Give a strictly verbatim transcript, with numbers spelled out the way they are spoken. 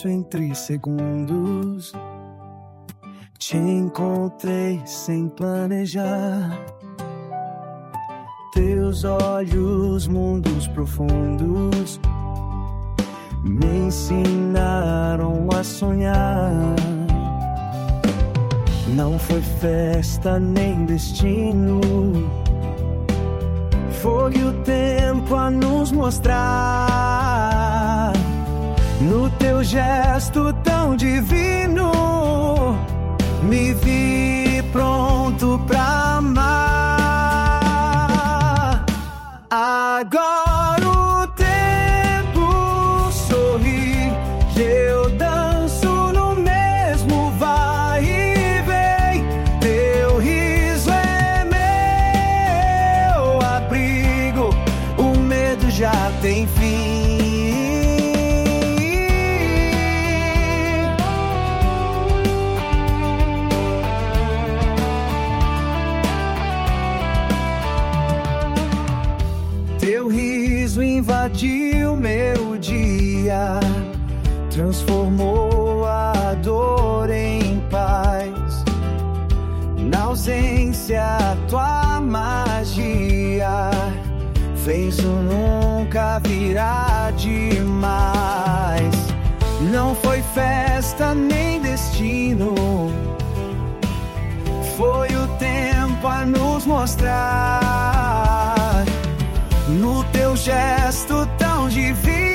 isso entre segundos. Te encontrei sem planejar. Teus olhos, mundos profundos, me ensinaram a sonhar. Não foi festa nem destino, foi o tempo a nos mostrar. No teu gesto tão divino, me vi pronto pra amar. Agora o tempo sorri, eu danço no mesmo vai e vem. Teu riso é meu abrigo, o medo já tem fim. Teu riso invadiu meu dia, transformou a dor em paz. Na ausência, tua magia fez o nunca virar demais. Não foi festa nem destino, foi o tempo a nos mostrar. No teu gesto tão divino,